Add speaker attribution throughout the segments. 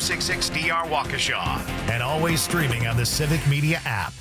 Speaker 1: 866-DR Waukesha. And always streaming on the Civic Media app.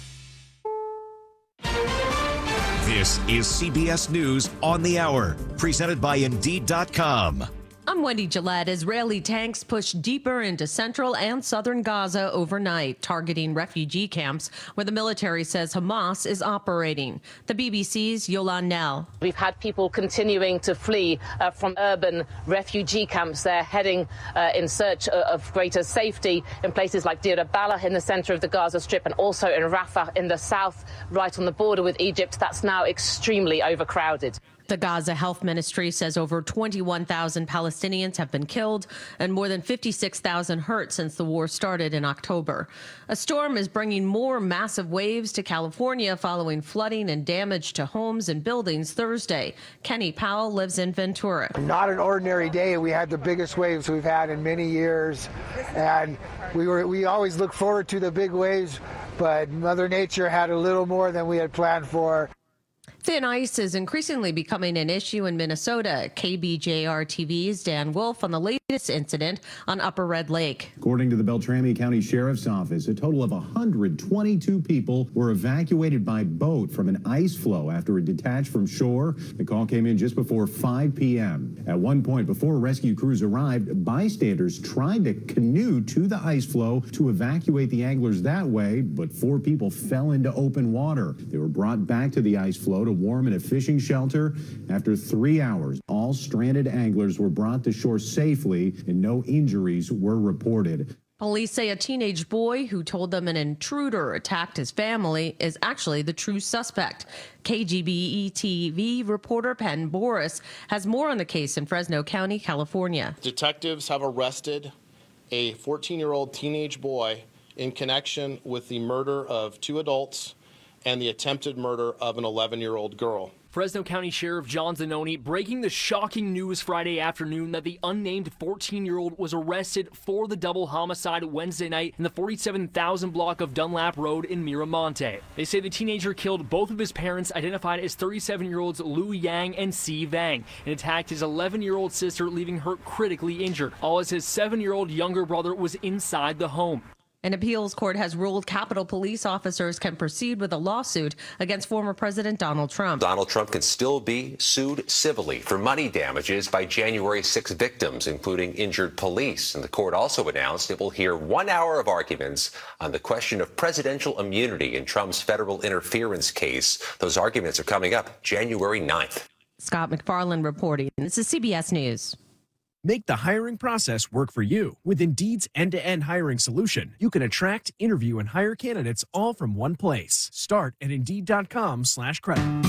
Speaker 1: This is CBS News on the Hour, presented by Indeed.com.
Speaker 2: I'm Wendy Gillette. Israeli tanks pushed deeper into central and southern Gaza overnight, targeting refugee camps where the military says Hamas is operating. The BBC's Yolande Nell.
Speaker 3: We've had people continuing to flee from urban refugee camps. They're heading in search of greater safety in places like Deir al-Balah in the center of the Gaza Strip and also in Rafah in the south, right on the border with Egypt. That's now extremely overcrowded.
Speaker 2: The Gaza Health Ministry says over 21,000 Palestinians have been killed and more than 56,000 hurt since the war started in October. A storm is bringing more massive waves to California following flooding and damage to homes and buildings Thursday. Kenny Powell lives in Ventura.
Speaker 4: Not an ordinary day. We had the biggest waves we've had in many years, and we always look forward to the big waves, but Mother Nature had a little more than we had planned for.
Speaker 2: Thin ice is increasingly becoming an issue in Minnesota. KBJR TV's Dan Wolf on the latest incident on Upper Red Lake.
Speaker 5: According to the Beltrami County Sheriff's Office, a total of 122 people were evacuated by boat from an ice floe after it detached from shore. The call came in just before 5 p.m. At one point, before rescue crews arrived, bystanders tried to canoe to the ice floe to evacuate the anglers that way, but 4 people fell into open water. They were brought back to the ice floe to warm in a fishing shelter. After 3 hours, all stranded anglers were brought to shore safely and no injuries were reported.
Speaker 2: Police say a teenage boy who told them an intruder attacked his family is actually the true suspect. KGBE TV reporter Penn Boris has more on the case in Fresno County, California.
Speaker 6: Detectives have arrested a 14-year-old teenage boy in connection with the murder of 2 adults and the attempted murder of an 11-year-old girl.
Speaker 7: Fresno County Sheriff John Zanoni breaking the shocking news Friday afternoon that the unnamed 14-year-old was arrested for the double homicide Wednesday night in the 47,000 block of Dunlap Road in Miramonte. They say the teenager killed both of his parents, identified as 37-year-olds Lu Yang and Si Vang, and attacked his 11-year-old sister, leaving her critically injured, all as his 7-year-old younger brother was inside the home.
Speaker 2: An appeals court has ruled Capitol Police officers can proceed with a lawsuit against former President Donald Trump.
Speaker 8: Donald Trump can still be sued civilly for money damages by January 6 victims, including injured police. And the court also announced it will hear 1 hour of arguments on the question of presidential immunity in Trump's federal interference case. Those arguments are coming up January 9th.
Speaker 2: Scott McFarland reporting. This is CBS News.
Speaker 9: Make the hiring process work for you. With Indeed's end-to-end hiring solution, you can attract, interview, and hire candidates all from one place. Start at Indeed.com/credit.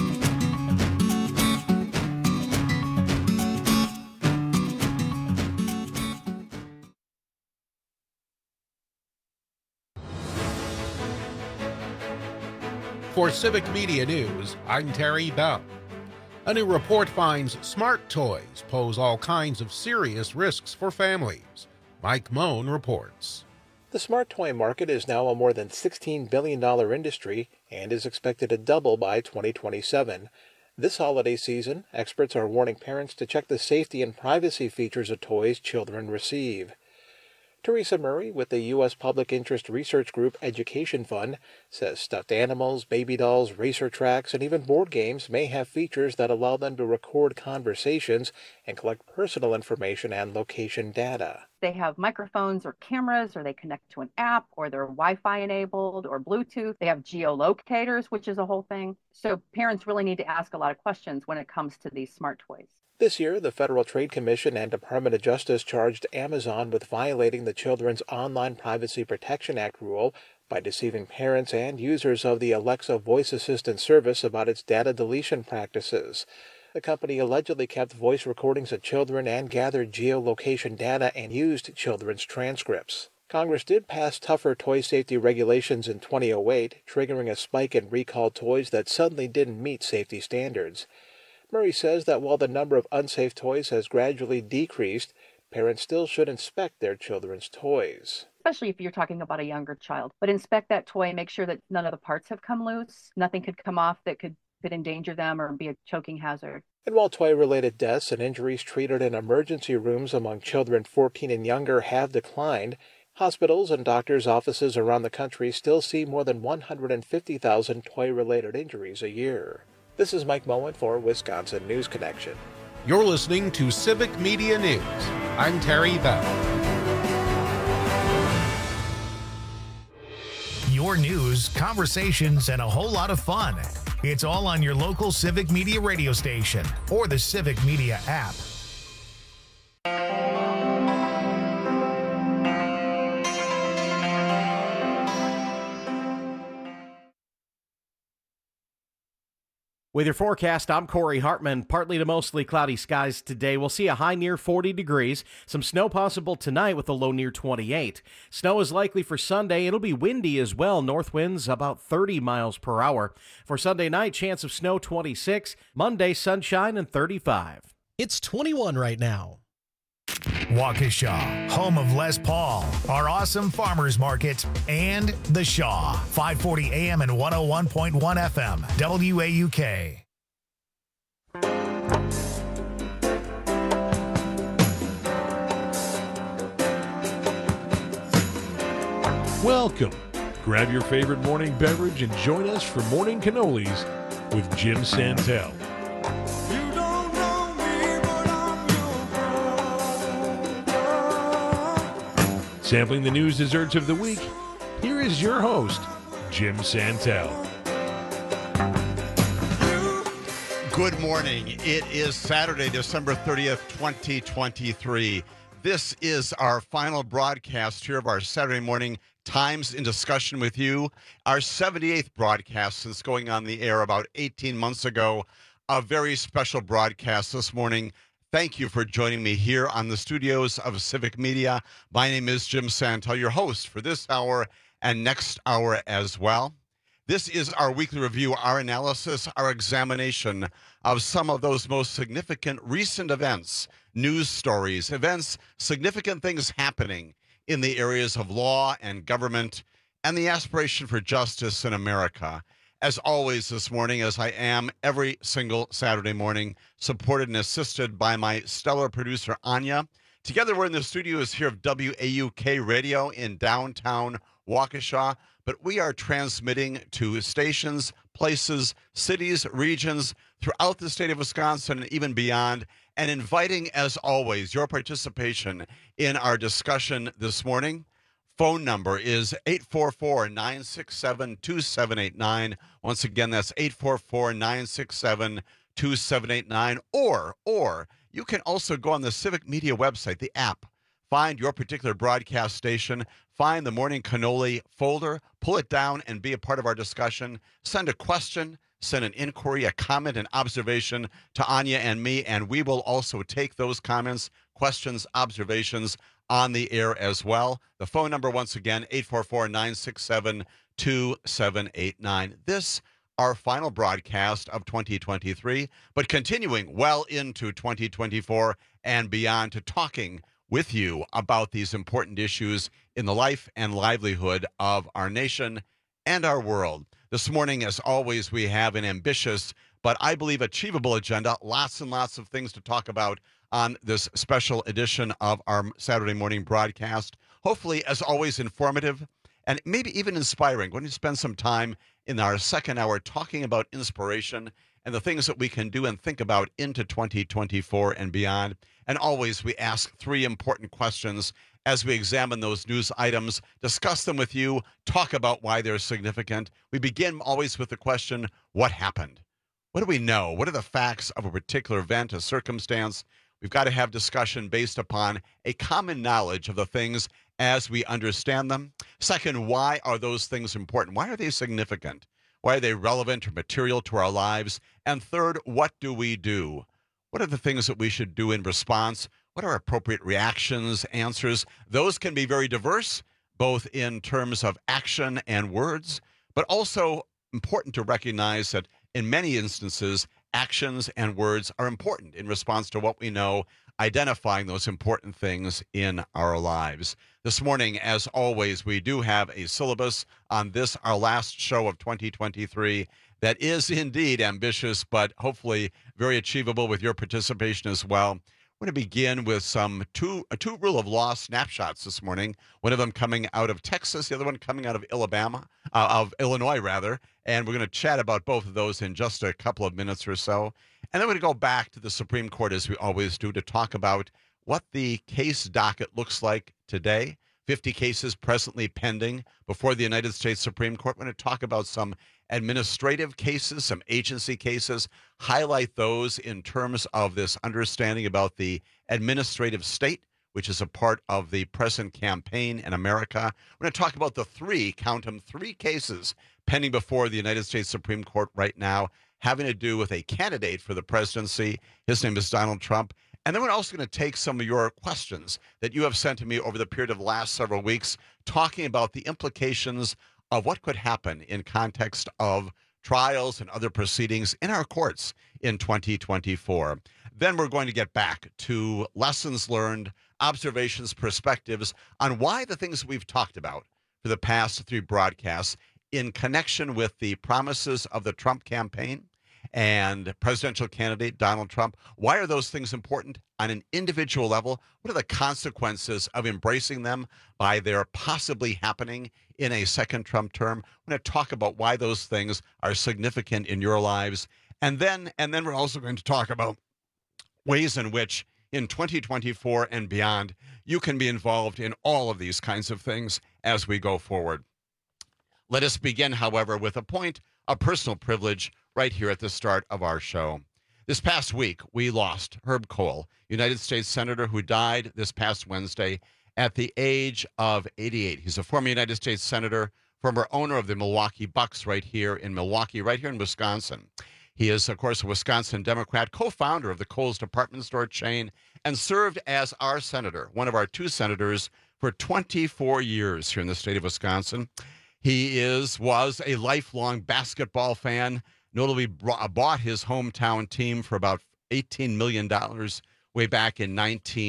Speaker 10: For Civic Media News, I'm Terry Bell. A new report finds smart toys pose all kinds of serious risks for families. Mike Moan reports.
Speaker 11: The smart toy market is now a more than $16 billion industry and is expected to double by 2027. This holiday season, experts are warning parents to check the safety and privacy features of toys children receive. Teresa Murray with the U.S. Public Interest Research Group Education Fund says stuffed animals, baby dolls, racer tracks, and even board games may have features that allow them to record conversations and collect personal information and location data.
Speaker 12: They have microphones or cameras, or they connect to an app, or they're Wi-Fi enabled or Bluetooth. They have geolocators, which is a whole thing. So parents really need to ask a lot of questions when it comes to these smart toys.
Speaker 11: This year, the Federal Trade Commission and Department of Justice charged Amazon with violating the Children's Online Privacy Protection Act rule by deceiving parents and users of the Alexa voice assistant service about its data deletion practices. The company allegedly kept voice recordings of children and gathered geolocation data and used children's transcripts. Congress did pass tougher toy safety regulations in 2008, triggering a spike in recalled toys that suddenly didn't meet safety standards. Murray says that while the number of unsafe toys has gradually decreased, parents still should inspect their children's toys.
Speaker 12: Especially if you're talking about a younger child. But inspect that toy and make sure that none of the parts have come loose. Nothing could come off that could endanger them or be a choking hazard.
Speaker 11: And while toy-related deaths and injuries treated in emergency rooms among children 14 and younger have declined, Hospitals and doctors' offices around the country still see more than 150,000 toy-related injuries a year. This is Mike Moen for Wisconsin News Connection.
Speaker 10: You're listening to Civic Media News. I'm Terry Bell.
Speaker 13: Your news, conversations, and a whole lot of fun. It's all on your local Civic Media radio station or the Civic Media app.
Speaker 14: With your forecast, I'm Corey Hartman. Partly to mostly cloudy skies today. We'll see a high near 40 degrees. Some snow possible tonight with a low near 28. Snow is likely for Sunday. It'll be windy as well. North winds about 30 miles per hour. For Sunday night, chance of snow 26. Monday, sunshine and 35.
Speaker 15: It's 21 right now.
Speaker 13: Waukesha, home of Les Paul, our awesome farmers market, and The Shaw, 540 AM and 101.1 FM, WAUK.
Speaker 16: Welcome. Grab your favorite morning beverage and join us for Morning Cannolis with Jim Santel. Sampling the news desserts of the week, here is your host, Jim Santel.
Speaker 17: Good morning. It is Saturday, December 30th, 2023. This is our final broadcast here of our Saturday morning Times in Discussion with you. Our 78th broadcast since going on the air about 18 months ago. A very special broadcast this morning. Thank you for joining me here on the studios of Civic Media. My name is Jim Santel, your host for this hour and next hour as well. This is our weekly review, our analysis, our examination of some of those most significant recent events, news stories, events, significant things happening in the areas of law and government and the aspiration for justice in America. As always this morning, as I am every single Saturday morning, supported and assisted by my stellar producer, Anya. Together, we're in the studios here of WAUK Radio in downtown Waukesha, but we are transmitting to stations, places, cities, regions throughout the state of Wisconsin and even beyond, and inviting, as always, your participation in our discussion this morning. Phone number is 844-967-2789. Once again, that's 844-967-2789. Or you can also go on the Civic Media website, the app. Find your particular broadcast station. Find the Morning Cannoli folder. Pull it down and be a part of our discussion. Send a question. Send an inquiry, a comment, an observation to Anya and me, and we will also take those comments, questions, observations on the air as well. The phone number, once again, 844-967-2789. This, our final broadcast of 2023, but continuing well into 2024 and beyond to talking with you about these important issues in the life and livelihood of our nation and our world. This morning, as always, we have an ambitious but I believe achievable agenda. Lots and lots of things to talk about on this special edition of our Saturday morning broadcast. Hopefully, as always, informative and maybe even inspiring. We're going to spend some time in our second hour talking about inspiration and the things that we can do and think about into 2024 and beyond. And always, we ask three important questions as we examine those news items, discuss them with you, talk about why they're significant. We begin always with the question, what happened? What do we know? What are the facts of a particular event, a circumstance? We've got to have discussion based upon a common knowledge of the things as we understand them. Second, why are those things important? Why are they significant? Why are they relevant or material to our lives? And third, what do we do? What are the things that we should do in response? What are appropriate reactions, answers? Those can be very diverse, both in terms of action and words, but also important to recognize that in many instances, actions and words are important in response to what we know, identifying those important things in our lives. This morning, as always, we do have a syllabus on this, our last show of 2023, that is indeed ambitious, but hopefully very achievable with your participation as well. I'm going to begin with some two rule of law snapshots this morning. One of them coming out of Texas, the other one coming out of Illinois rather. And we're going to chat about both of those in just a couple of minutes or so. And then we're going to go back to the Supreme Court, as we always do, to talk about what the case docket looks like today. 50 cases presently pending before the United States Supreme Court. We're going to talk about some administrative cases, some agency cases, highlight those in terms of this understanding about the administrative state, which is a part of the present campaign in America. We're going to talk about the three cases pending before the United States Supreme Court right now, having to do with a candidate for the presidency. His name is Donald Trump. And then we're also going to take some of your questions that you have sent to me over the period of the last several weeks, talking about the implications of what could happen in context of trials and other proceedings in our courts in 2024. Then we're going to get back to lessons learned, observations, perspectives on why the things we've talked about for the past three broadcasts in connection with the promises of the Trump campaign and presidential candidate Donald Trump. Why are those things important on an individual level? What are the consequences of embracing them by their possibly happening in a second Trump term? I'm going to talk about why those things are significant in your lives. And then we're also going to talk about ways in which in 2024 and beyond, you can be involved in all of these kinds of things as we go forward. Let us begin, however, with a point of personal privilege right here at the start of our show. This past week, we lost Herb Kohl, United States Senator who died this past Wednesday at the age of 88. He's a former United States Senator, former owner of the Milwaukee Bucks right here in Milwaukee, right here in Wisconsin. He is, of course, a Wisconsin Democrat, co-founder of the Kohl's department store chain, and served as our senator, one of our two senators, for 24 years here in the state of Wisconsin. He was a lifelong basketball fan, notably bought his hometown team for about $18 million way back in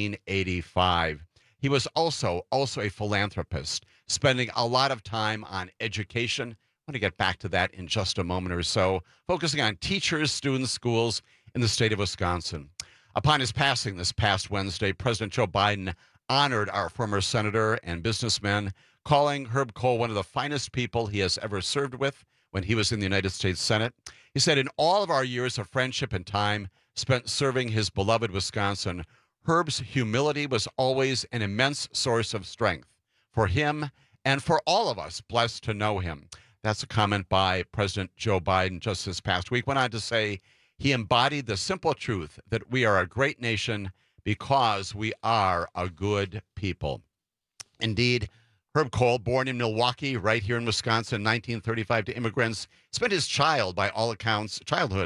Speaker 17: 1985. He was also a philanthropist, spending a lot of time on education. I'm going to get back to that in just a moment or so, focusing on teachers, students, schools in the state of Wisconsin. Upon his passing this past Wednesday, President Joe Biden honored our former senator and businessman, calling Herb Kohl one of the finest people he has ever served with when he was in the United States Senate. He said, in all of our years of friendship and time spent serving his beloved Wisconsin, Herb's humility was always an immense source of strength for him and for all of us blessed to know him. That's a comment by President Joe Biden just this past week. Went on to say he embodied the simple truth that we are a great nation because we are a good people. Indeed, Herb Kohl, born in Milwaukee, right here in Wisconsin, 1935 to immigrants, spent his childhood, by all accounts,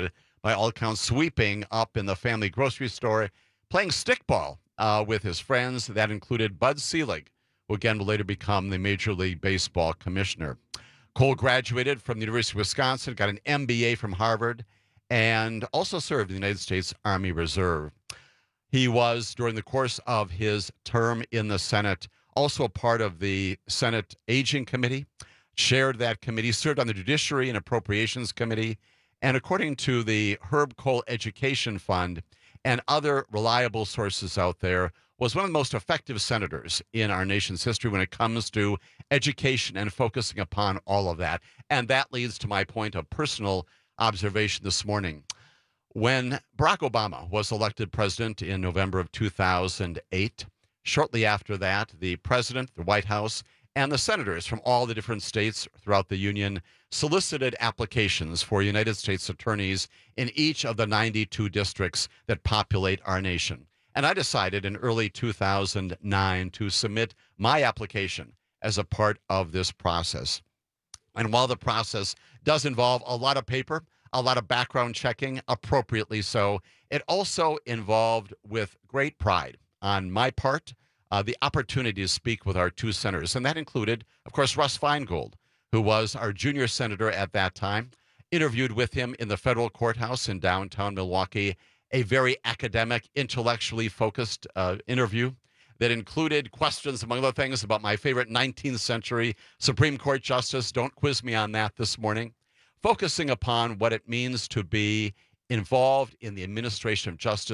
Speaker 17: sweeping up in the family grocery store, playing stickball with his friends. That included Bud Selig, who again will later become the Major League Baseball commissioner. Kohl graduated from the University of Wisconsin, got an MBA from Harvard, and also served in the United States Army Reserve. He was, during the course of his term in the Senate, also a part of the Senate Aging Committee, chaired that committee, served on the Judiciary and Appropriations Committee, and according to the Herb Kohl Education Fund and other reliable sources out there, was one of the most effective senators in our nation's history when it comes to education and focusing upon all of that. And that leads to my point of personal observation this morning. When Barack Obama was elected president in November of 2008, shortly after that, the president, the White House, and the senators from all the different states throughout the union solicited applications for United States attorneys in each of the 92 districts that populate our nation. And I decided in early 2009 to submit my application as a part of this process. And while the process does involve a lot of paper, a lot of background checking, appropriately so, it also involved, with great pride on my part, the opportunity to speak with our two senators. And that included, of course, Russ Feingold, who was our junior senator at that time, interviewed with him in the federal courthouse in downtown Milwaukee, a very academic, intellectually focused interview that included questions, among other things, about my favorite 19th century Supreme Court justice. Don't quiz me on that this morning. Focusing upon what it means to be involved in the administration of justice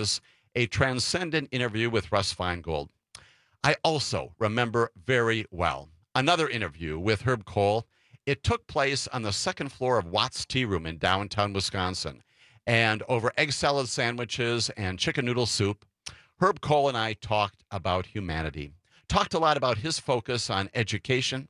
Speaker 17: a transcendent interview with Russ Feingold. I also remember very well another interview with Herb Kohl. It took place on the second floor of Watts Tea Room in downtown Wisconsin. And over egg salad sandwiches and chicken noodle soup, Herb Kohl and I talked about humanity, talked a lot about his focus on education,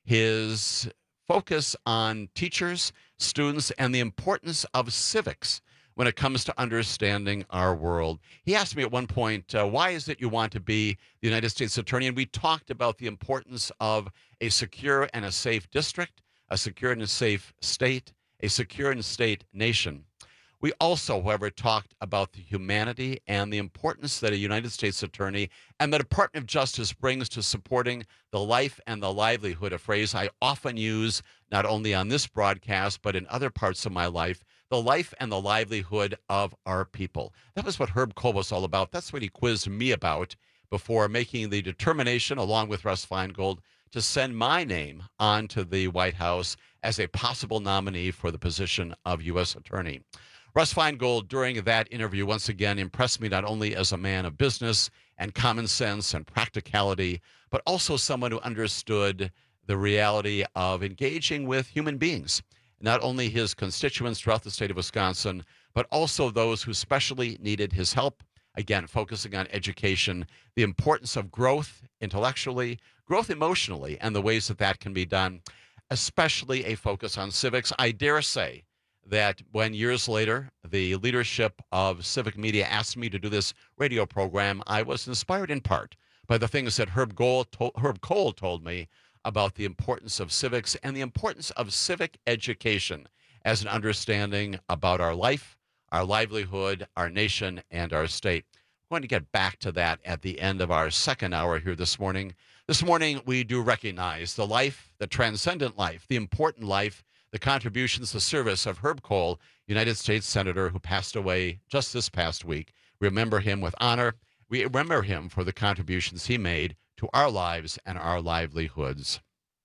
Speaker 17: his focus on teachers, students, and the importance of civics when it comes to understanding our world. He asked me at one point, why is it you want to be the United States Attorney? And we talked about the importance of a secure and a safe district, a secure and a safe state, a secure and safe nation. We also, however, talked about the humanity and the importance that a United States Attorney and the Department of Justice brings to supporting the life and the livelihood, a phrase I often use not only on this broadcast, but in other parts of my life, the life and the livelihood of our people. That was what Herb Kohl was all about. That's what he quizzed me about before making the determination, along with Russ Feingold, to send my name on to the White House as a possible nominee for the position of U.S. Attorney. Russ Feingold, during that interview, once again impressed me not only as a man of business and common sense and practicality, but also someone who understood the reality of engaging with human beings, not only his constituents throughout the state of Wisconsin, but also those who specially needed his help. Again, focusing on education, the importance of growth intellectually, growth emotionally, and the ways that that can be done, especially a focus on civics. I dare say that when years later the leadership of Civic Media asked me to do this radio program, I was inspired in part by the things that Herb Kohl told me about the importance of civics and the importance of civic education as an understanding about our life, our livelihood, our nation, and our state. We're going to get back to that at the end of our second hour here this morning. This morning, we do recognize the life, the transcendent life, the important life, the contributions, the service of Herb Kohl, United States Senator who passed away just this past week. We remember him with honor. We remember him for the contributions he made to our lives and our livelihoods.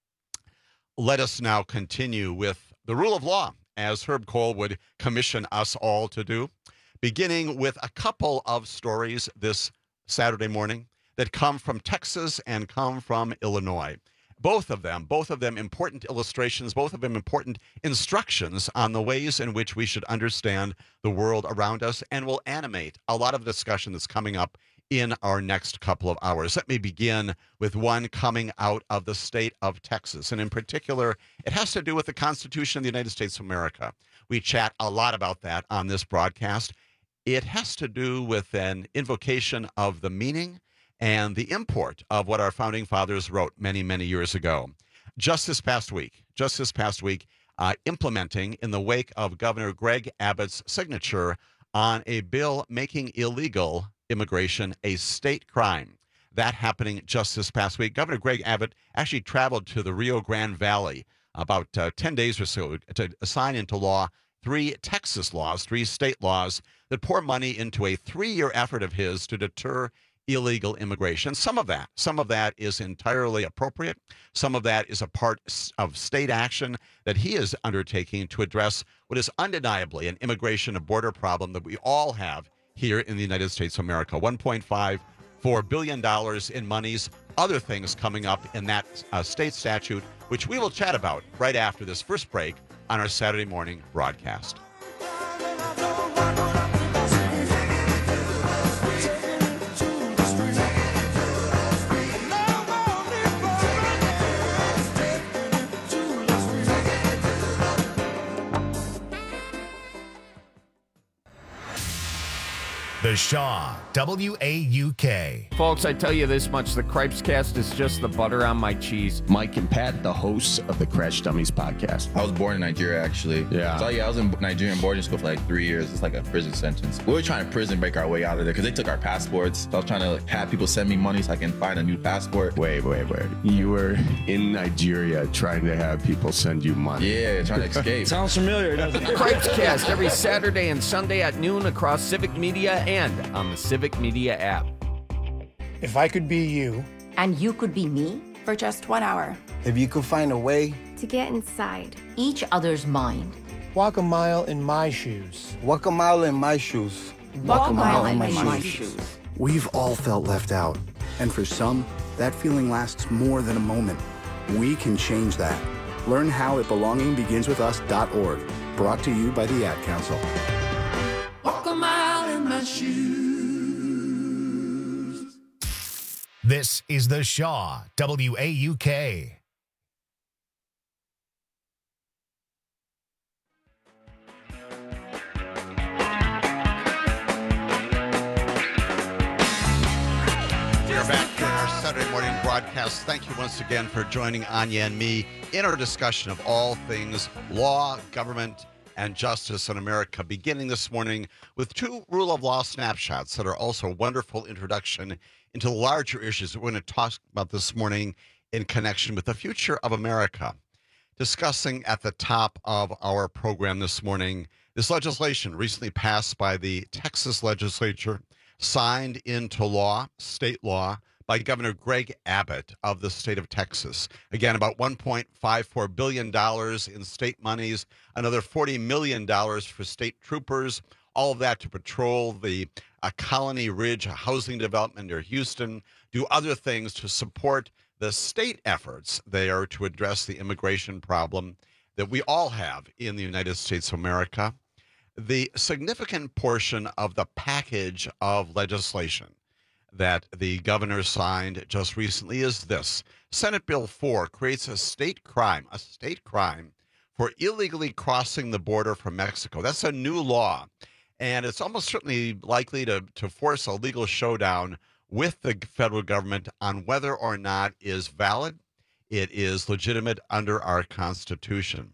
Speaker 17: Let us now continue with the rule of law, as Herb Kohl would commission us all to do, beginning with a couple of stories this Saturday morning that come from Texas and come from Illinois. Both of them important illustrations, both of them important instructions on the ways in which we should understand the world around us, and will animate a lot of discussion that's coming up in our next couple of hours. Let me begin with one coming out of the state of Texas, and in particular, it has to do with the Constitution of the United States of America. We chat a lot about that on this broadcast. It has to do with an invocation of the meaning and the import of what our founding fathers wrote many, many years ago. Just this past week, implementing in the wake of Governor Greg Abbott's signature on a bill making illegal immigration a state crime. That happening just this past week. Governor Greg Abbott actually traveled to the Rio Grande Valley about 10 days or so to sign into law three state laws that pour money into a 3-year effort of his to deter illegal immigration. Some of that is entirely appropriate. Some of that is a part of state action that he is undertaking to address what is undeniably an immigration and border problem that we all have here in the United States of America. $1.54 billion in monies, other things coming up in that state statute, which we will chat about right after this first break on our Saturday morning broadcast.
Speaker 13: The Shaw, WAUK.
Speaker 18: Folks, I tell you this much, the Cripes Cast is just the butter on my cheese.
Speaker 19: Mike and Pat, the hosts of the Crash Dummies podcast.
Speaker 20: I was born in Nigeria, actually.
Speaker 19: Yeah.
Speaker 20: So, I was in Nigerian boarding school for like 3 years. It's like a prison sentence. We were trying to prison break our way out of there because they took our passports. So I was trying to have people send me money so I can find a new passport.
Speaker 19: Wait. You were in Nigeria trying to have people send you money.
Speaker 20: Yeah, trying to escape.
Speaker 21: Sounds familiar, doesn't it?
Speaker 18: Cripes Cast every Saturday and Sunday at noon across Civic Media and on the Civic Media app.
Speaker 22: If I could be you.
Speaker 23: And you could be me for just 1 hour.
Speaker 21: If you could find a way
Speaker 24: to get inside each other's mind.
Speaker 22: Walk a mile in my shoes.
Speaker 21: Walk a mile in my shoes.
Speaker 23: Walk a mile in my shoes.
Speaker 1: We've all felt left out, and for some, that feeling lasts more than a moment. We can change that. Learn how at belongingbeginswithus.org. Brought to you by the Ad Council.
Speaker 3: Walk a mile in my shoes.
Speaker 13: This is The Shaw, WAUK.
Speaker 17: We're back in our Saturday morning broadcast. Thank you once again for joining Anya and me in our discussion of all things law, government, and justice in America, beginning this morning with two rule of law snapshots that are also a wonderful introduction into the larger issues that we're going to talk about this morning in connection with the future of America. Discussing at the top of our program this morning, this legislation recently passed by the Texas legislature, signed into law, state law, by Governor Greg Abbott of the state of Texas. Again, about $1.54 billion in state monies, another $40 million for state troopers, all of that to patrol the Colony Ridge housing development near Houston, do other things to support the state efforts there to address the immigration problem that we all have in the United States of America. The significant portion of the package of legislation that the governor signed just recently is this. Senate Bill 4 creates a state crime for illegally crossing the border from Mexico. That's a new law, and it's almost certainly likely to force a legal showdown with the federal government on whether or not it is valid, it is legitimate under our Constitution.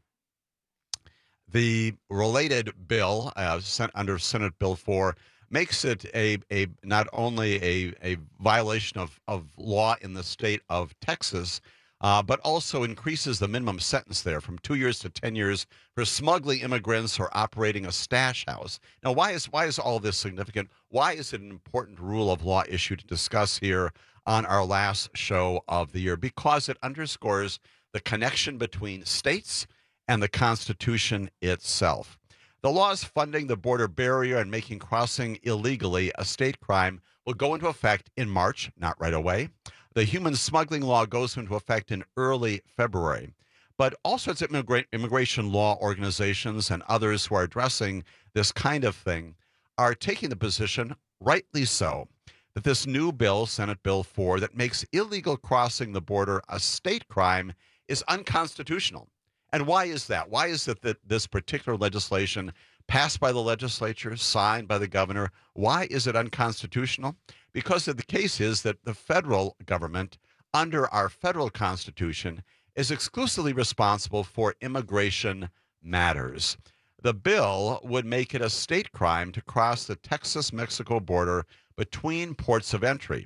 Speaker 17: The related bill, under Senate Bill 4, makes it a not only a violation of law in the state of Texas, but also increases the minimum sentence there from 2 years to 10 years for smuggling immigrants or operating a stash house. Now, why is all this significant? Why is it an important rule of law issue to discuss here on our last show of the year? Because it underscores the connection between states and the Constitution itself. The laws funding the border barrier and making crossing illegally a state crime will go into effect in March, not right away. The human smuggling law goes into effect in early February. But all sorts of immigration law organizations and others who are addressing this kind of thing are taking the position, rightly so, that this new bill, Senate Bill 4, that makes illegal crossing the border a state crime is unconstitutional. And why is that? Why is it that this particular legislation passed by the legislature, signed by the governor, why is it unconstitutional? Because the case is that the federal government, under our federal Constitution, is exclusively responsible for immigration matters. The bill would make it a state crime to cross the Texas-Mexico border between ports of entry.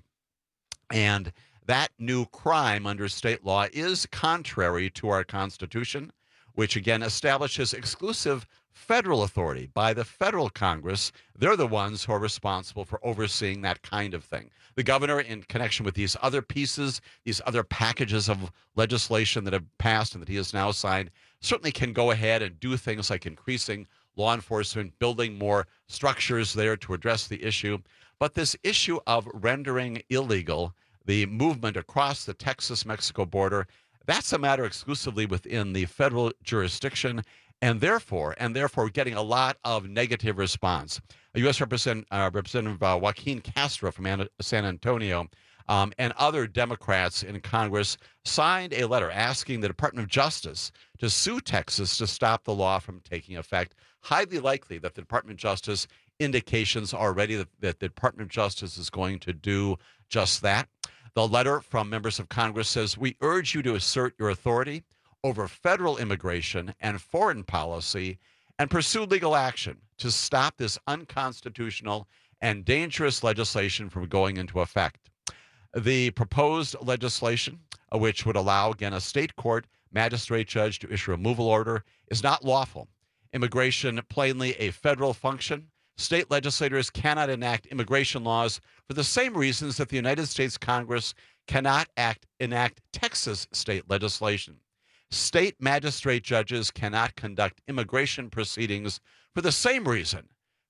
Speaker 17: And that new crime under state law is contrary to our Constitution, which again establishes exclusive federal authority by the federal Congress. They're the ones who are responsible for overseeing that kind of thing. The governor, in connection with these other pieces, these other packages of legislation that have passed and that he has now signed, certainly can go ahead and do things like increasing law enforcement, building more structures there to address the issue. But this issue of rendering illegal the movement across the Texas-Mexico border, that's a matter exclusively within the federal jurisdiction, and therefore getting a lot of negative response. U.S. Representative Joaquin Castro from San Antonio and other Democrats in Congress signed a letter asking the Department of Justice to sue Texas to stop the law from taking effect. Highly likely that the Department of Justice indications already that the Department of Justice is going to do just that. The letter from members of Congress says, "We urge you to assert your authority over federal immigration and foreign policy and pursue legal action to stop this unconstitutional and dangerous legislation from going into effect." The proposed legislation, which would allow, again, a state court magistrate judge to issue a removal order, is not lawful. Immigration, plainly a federal function. State legislators cannot enact immigration laws for the same reasons that the United States Congress cannot enact Texas state legislation. State magistrate judges cannot conduct immigration proceedings for the same reason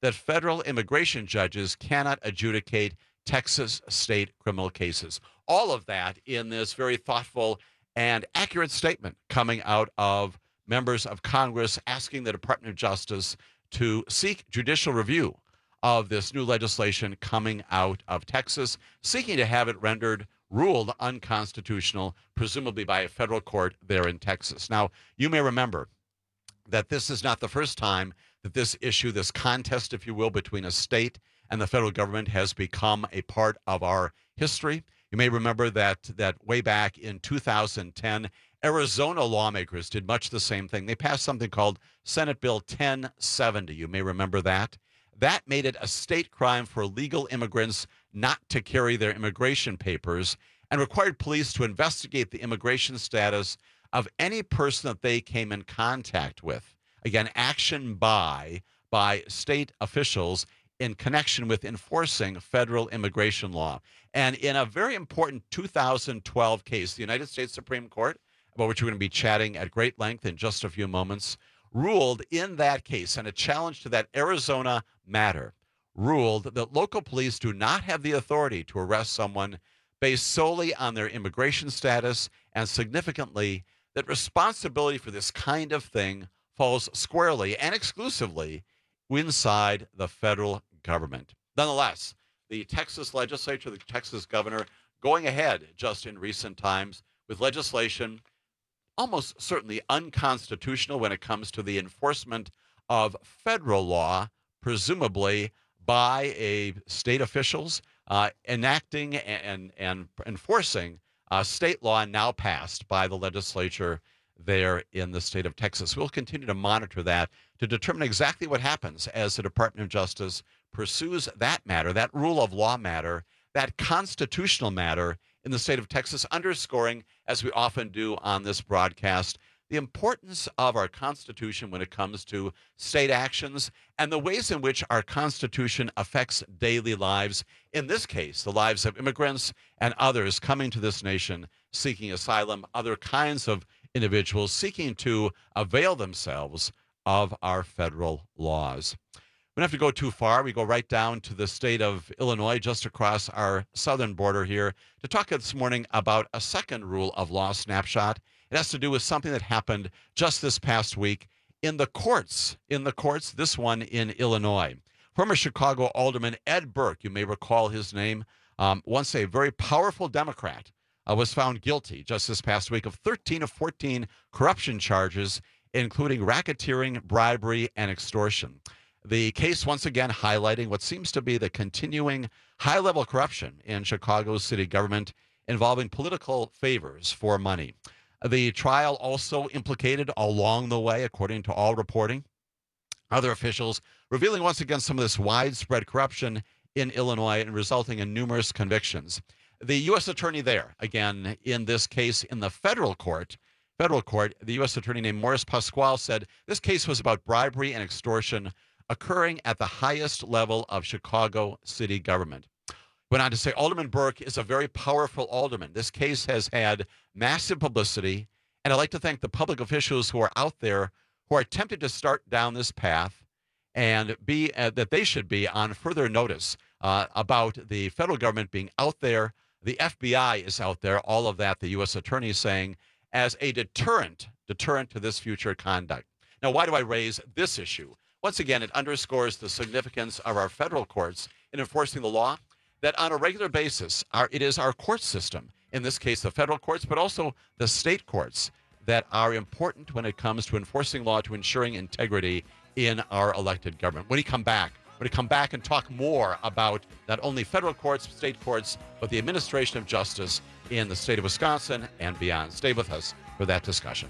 Speaker 17: that federal immigration judges cannot adjudicate Texas state criminal cases. All of that in this very thoughtful and accurate statement coming out of members of Congress asking the Department of Justice to seek judicial review of this new legislation coming out of Texas, seeking to have it ruled unconstitutional, presumably by a federal court there in Texas. Now, you may remember that this is not the first time that this issue, this contest, if you will, between a state and the federal government has become a part of our history. You may remember that way back in 2010, Arizona lawmakers did much the same thing. They passed something called Senate Bill 1070. You may remember that. That made it a state crime for legal immigrants not to carry their immigration papers and required police to investigate the immigration status of any person that they came in contact with. Again, action by state officials in connection with enforcing federal immigration law. And in a very important 2012 case, the United States Supreme Court, about which we're going to be chatting at great length in just a few moments, ruled in that case, and a challenge to that Arizona matter, ruled that local police do not have the authority to arrest someone based solely on their immigration status, and significantly, that responsibility for this kind of thing falls squarely and exclusively inside the federal government. Nonetheless, the Texas legislature, the Texas governor, going ahead just in recent times with legislation almost certainly unconstitutional when it comes to the enforcement of federal law, presumably by state officials enacting and enforcing state law now passed by the legislature there in the state of Texas. We'll continue to monitor that to determine exactly what happens as the Department of Justice pursues that matter, that rule of law matter, that constitutional matter in the state of Texas, underscoring, as we often do on this broadcast, the importance of our Constitution when it comes to state actions and the ways in which our Constitution affects daily lives, in this case, the lives of immigrants and others coming to this nation seeking asylum, other kinds of individuals seeking to avail themselves of our federal laws. We don't have to go too far. We go right down to the state of Illinois, just across our southern border here, to talk this morning about a second rule of law snapshot. It has to do with something that happened just this past week in the courts. This one in Illinois. Former Chicago Alderman Ed Burke, you may recall his name, once a very powerful Democrat, was found guilty just this past week of 13 of 14 corruption charges, including racketeering, bribery, and extortion. The case once again highlighting what seems to be the continuing high-level corruption in Chicago's city government involving political favors for money. The trial also implicated along the way, according to all reporting, other officials, revealing once again some of this widespread corruption in Illinois and resulting in numerous convictions. The U.S. attorney there, again, in this case in the federal court, the U.S. attorney named Morris Pasquale said this case was about bribery and extortion occurring at the highest level of Chicago city government. Went on to say Alderman Burke is a very powerful alderman. This case has had massive publicity, and I'd like to thank the public officials who are out there who are tempted to start down this path and be that they should be on further notice about the federal government being out there. The FBI is out there, all of that, the U.S. attorney saying, as a deterrent to this future conduct. Now, why do I raise this issue? Once again, it underscores the significance of our federal courts in enforcing the law, that on a regular basis, it is our court system, in this case the federal courts, but also the state courts, that are important when it comes to enforcing law, to ensuring integrity in our elected government. When we come back and talk more about not only federal courts, state courts, but the administration of justice in the state of Wisconsin and beyond. Stay with us for that discussion.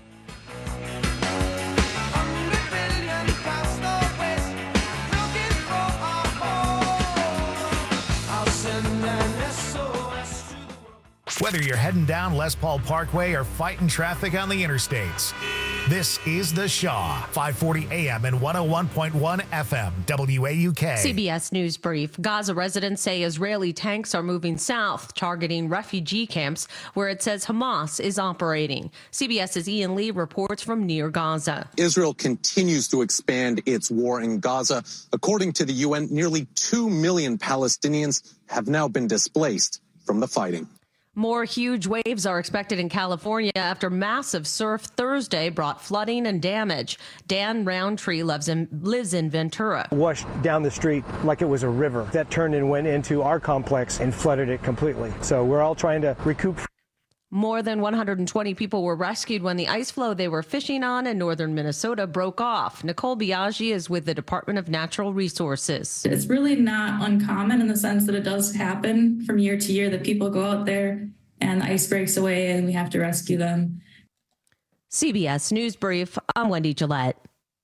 Speaker 13: Whether you're heading down Les Paul Parkway or fighting traffic on the interstates, this is The Shaw, 540 AM and 101.1 FM, WAUK.
Speaker 2: CBS News Brief. Gaza residents say Israeli tanks are moving south, targeting refugee camps where it says Hamas is operating. CBS's Ian Lee reports from near Gaza.
Speaker 4: Israel continues to expand its war in Gaza. According to the UN, nearly 2 million Palestinians have now been displaced from the fighting.
Speaker 2: More huge waves are expected in California after massive surf Thursday brought flooding and damage. Dan Roundtree lives in Ventura.
Speaker 5: Washed down the street like it was a river that turned and went into our complex and flooded it completely. So we're all trying to recoup.
Speaker 2: More than 120 people were rescued when the ice floe they were fishing on in northern Minnesota broke off. Nicole Biaggi is with the Department of Natural Resources.
Speaker 6: It's really not uncommon in the sense that it does happen from year to year that people go out there and the ice breaks away and we have to rescue them.
Speaker 2: CBS News Brief, I'm Wendy Gillette.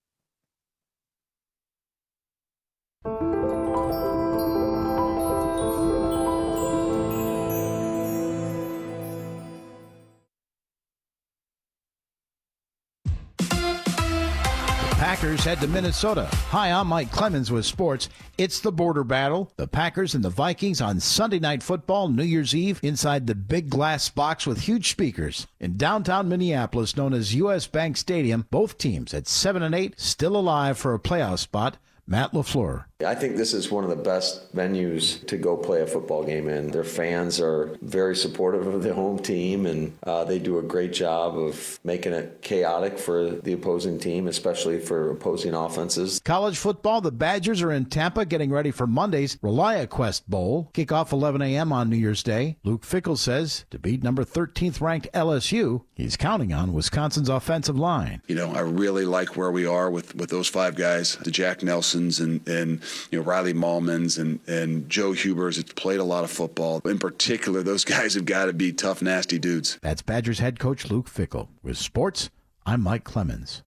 Speaker 24: Packers head to Minnesota. Hi, I'm Mike Clemens with sports. It's the border battle. The Packers and the Vikings on Sunday Night Football, New Year's Eve, inside the big glass box with huge speakers. In downtown Minneapolis, known as U.S. Bank Stadium, both teams at 7-8, still alive for a playoff spot. Matt LaFleur.
Speaker 25: I think this is one of the best venues to go play a football game in. Their fans are very supportive of the home team, and they do a great job of making it chaotic for the opposing team, especially for opposing offenses.
Speaker 24: College football, the Badgers are in Tampa getting ready for Monday's ReliaQuest Bowl. Kickoff 11 a.m. on New Year's Day. Luke Fickell says to beat number 13th ranked LSU, he's counting on Wisconsin's offensive line.
Speaker 26: You know, I really like where we are with those five guys, the Jack Nelsons and Riley Mahlmans and Joe Hubers. It's played a lot of football. In particular, those guys have got to be tough, nasty dudes.
Speaker 24: That's Badgers head coach Luke Fickell. With sports, I'm Mike Clemens.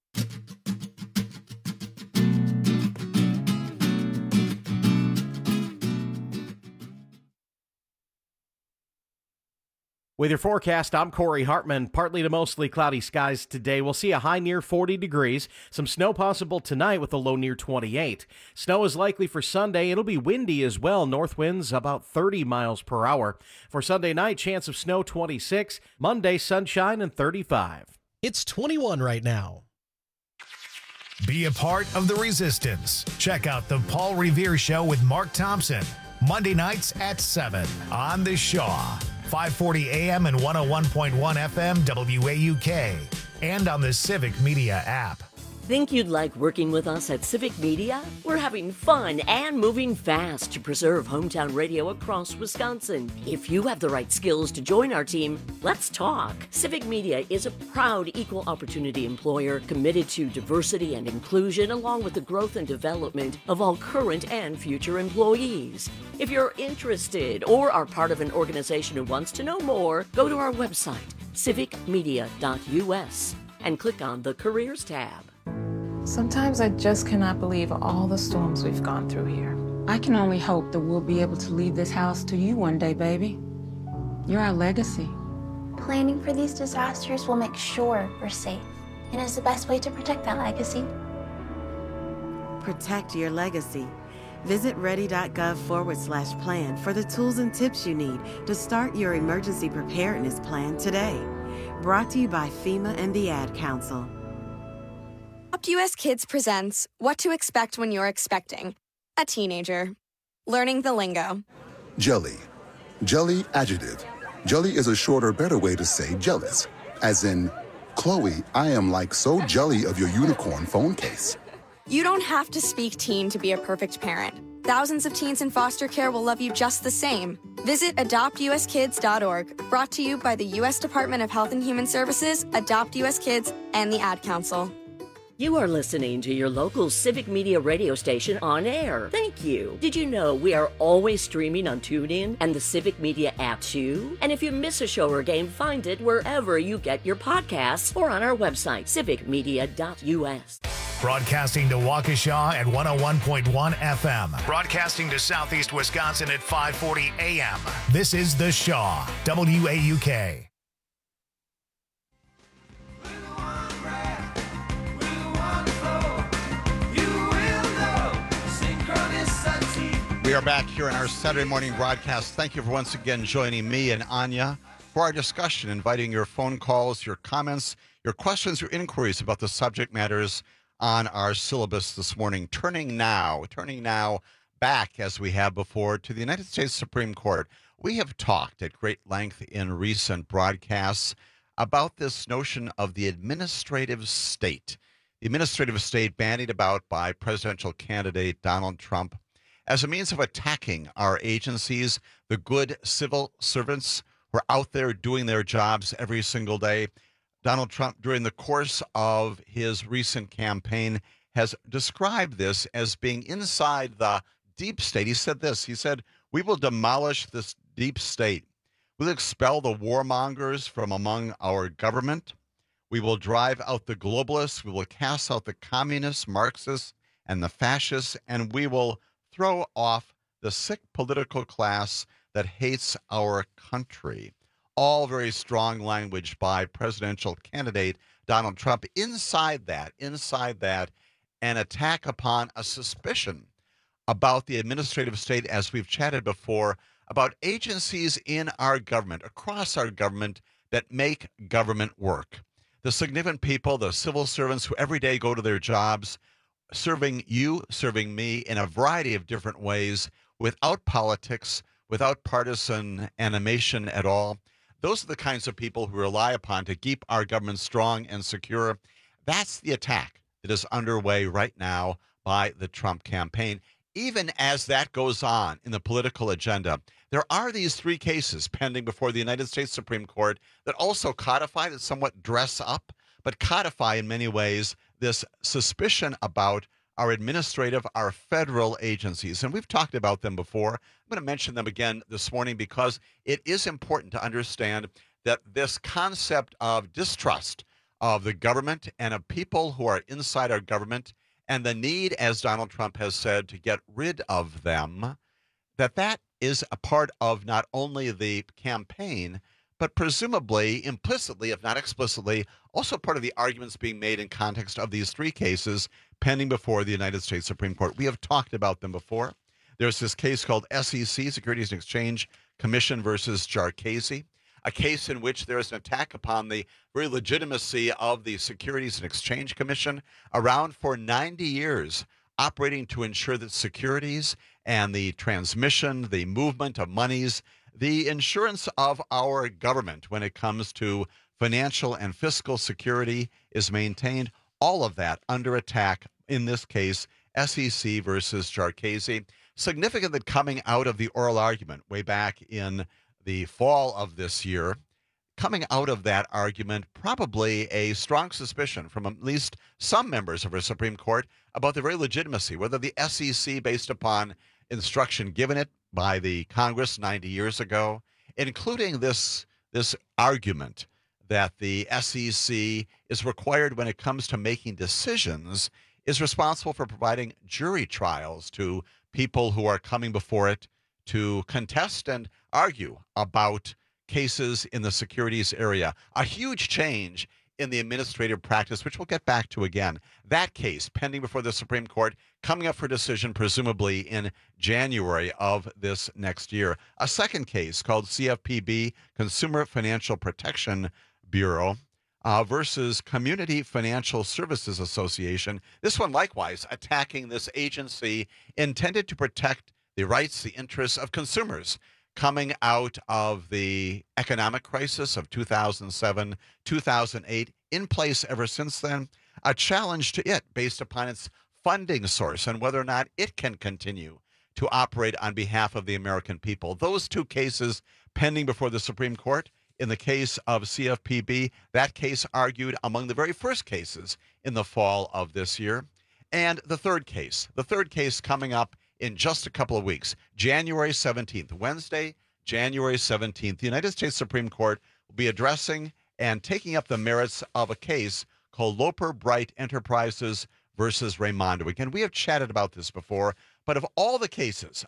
Speaker 14: With your forecast, I'm Corey Hartman. Partly to mostly cloudy skies today. We'll see a high near 40 degrees. Some snow possible tonight with a low near 28. Snow is likely for Sunday. It'll be windy as well. North winds about 30 miles per hour. For Sunday night, chance of snow 26. Monday, sunshine and 35.
Speaker 15: It's 21 right now.
Speaker 13: Be a part of the resistance. Check out the Paul Revere Show with Mark Thompson. Monday nights at 7 on The Shaw. 540 AM and 101.1 FM WAUK, and on the Civic Media app.
Speaker 27: Think you'd like working with us at Civic Media? We're having fun and moving fast to preserve hometown radio across Wisconsin. If you have the right skills to join our team, let's talk. Civic Media is a proud equal opportunity employer committed to diversity and inclusion, along with the growth and development of all current and future employees. If you're interested or are part of an organization who wants to know more, go to our website, civicmedia.us, and click on the Careers tab.
Speaker 28: Sometimes I just cannot believe all the storms we've gone through here.
Speaker 23: I can only hope that we'll be able to leave this house to you one day, baby. You're our legacy.
Speaker 29: Planning for these disasters will make sure we're safe, and is the best way to protect that legacy.
Speaker 30: Protect your legacy. Visit ready.gov/plan for the tools and tips you need to start your emergency preparedness plan today. Brought to you by FEMA and the Ad Council.
Speaker 31: Adopt US Kids presents What to Expect When You're Expecting a Teenager. Learning the lingo.
Speaker 32: Jelly. Jelly adjective. Jelly is a shorter, better way to say jealous. As in, Chloe, I am like so jelly of your unicorn phone case.
Speaker 31: You don't have to speak teen to be a perfect parent. Thousands of teens in foster care will love you just the same. Visit adoptuskids.org. Brought to you by the U.S. Department of Health and Human Services, Adopt US Kids, and the Ad Council.
Speaker 27: You are listening to your local Civic Media radio station on air. Thank you. Did you know we are always streaming on TuneIn and the Civic Media app too? And if you miss a show or game, find it wherever you get your podcasts or on our website, civicmedia.us.
Speaker 13: Broadcasting to Waukesha at 101.1 FM. Broadcasting to Southeast Wisconsin at 540 AM. This is The Shaw, WAUK.
Speaker 17: We are back here in our Saturday morning broadcast. Thank you for once again joining me and Anya for our discussion, inviting your phone calls, your comments, your questions, your inquiries about the subject matters on our syllabus this morning. Turning now back, as we have before, to the United States Supreme Court. We have talked at great length in recent broadcasts about this notion of the administrative state. The administrative state bandied about by presidential candidate Donald Trump as a means of attacking our agencies, the good civil servants who are out there doing their jobs every single day. Donald Trump, during the course of his recent campaign, has described this as being inside the deep state. He said this, he said, "We will demolish this deep state. We'll expel the warmongers from among our government. We will drive out the globalists. We will cast out the communists, Marxists, and the fascists, and we will throw off the sick political class that hates our country." All very strong language by presidential candidate Donald Trump. Inside that, an attack upon a suspicion about the administrative state, as we've chatted before, about agencies in our government, across our government, that make government work. The significant people, the civil servants who every day go to their jobs, serving you, serving me in a variety of different ways, without politics, without partisan animation at all. Those are the kinds of people who rely upon to keep our government strong and secure. That's the attack that is underway right now by the Trump campaign. Even as that goes on in the political agenda, there are these three cases pending before the United States Supreme Court that also codify, that somewhat dress up, but codify in many ways this suspicion about our administrative, our federal agencies. And we've talked about them before. I'm going to mention them again this morning because it is important to understand that this concept of distrust of the government and of people who are inside our government, and the need, as Donald Trump has said, to get rid of them, that is a part of not only the campaign, but presumably, implicitly, if not explicitly, also part of the arguments being made in context of these three cases pending before the United States Supreme Court. We have talked about them before. There's this case called SEC, Securities and Exchange Commission versus Jarchese, a case in which there is an attack upon the very legitimacy of the Securities and Exchange Commission, around for 90 years, operating to ensure that securities and the transmission, the movement of monies, the insurance of our government when it comes to financial and fiscal security is maintained. All of that under attack, in this case, SEC versus Jarchese. Significant that coming out of the oral argument way back in the fall of this year, coming out of that argument, probably a strong suspicion from at least some members of our Supreme Court about the very legitimacy, whether the SEC, based upon instruction given it by the Congress 90 years ago, including this argument that the SEC is required when it comes to making decisions, is responsible for providing jury trials to people who are coming before it to contest and argue about cases in the securities area. A huge change in the administrative practice, which we'll get back to again. That case pending before the Supreme Court, coming up for decision presumably in January of this next year. A second case called CFPB, Consumer Financial Protection Bureau, versus Community Financial Services Association. This one likewise attacking this agency intended to protect the rights, the interests of consumers coming out of the economic crisis of 2007, 2008, in place ever since then. A challenge to it based upon its funding source and whether or not it can continue to operate on behalf of the American people. Those two cases pending before the Supreme Court. In the case of CFPB, that case argued among the very first cases in the fall of this year. And the third case coming up in just a couple of weeks, January 17th, Wednesday, January 17th, the United States Supreme Court will be addressing and taking up the merits of a case called Loper Bright Enterprises versus Raimondo. Again, we have chatted about this before, but of all the cases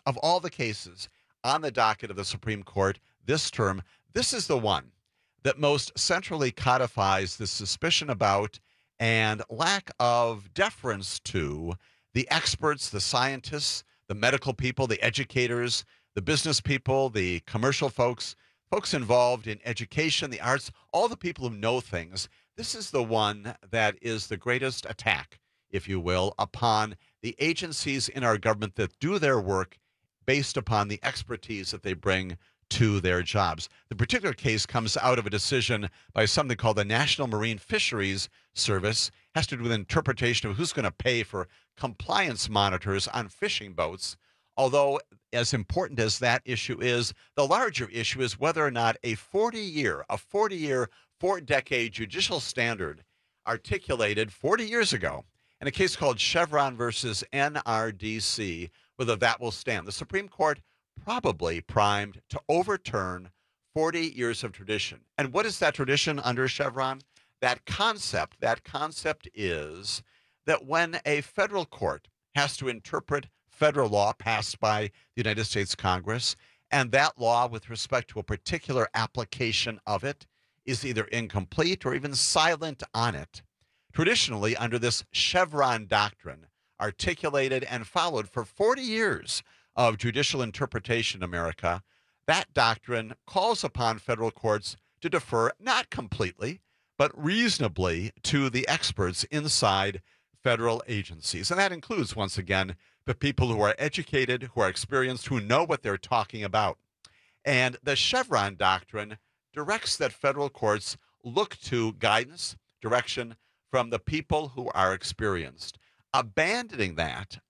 Speaker 17: on the docket of the Supreme Court this term, this is the one that most centrally codifies the suspicion about and lack of deference to the experts, the scientists, the medical people, the educators, the business people, the commercial folks involved in education, the arts, all the people who know things. This is the one that is the greatest attack, if you will, upon the agencies in our government that do their work based upon the expertise that they bring to their jobs. The particular case comes out of a decision by something called the National Marine Fisheries Service. It has to do with interpretation of who's going to pay for compliance monitors on fishing boats. Although, as important as that issue is, the larger issue is whether or not a 40-year, 4-decade judicial standard articulated 40 years ago in a case called Chevron versus NRDC, whether that will stand. The Supreme Court probably primed to overturn 40 years of tradition. And what is that tradition under Chevron? That concept is that when a federal court has to interpret federal law passed by the United States Congress, and that law with respect to a particular application of it is either incomplete or even silent on it, traditionally under this Chevron doctrine, articulated and followed for 40 years of judicial interpretation in America, that doctrine calls upon federal courts to defer not completely, but reasonably to the experts inside federal agencies. And that includes, once again, the people who are educated, who are experienced, who know what they're talking about. And the Chevron doctrine directs that federal courts look to guidance, direction from the people who are experienced. Abandoning that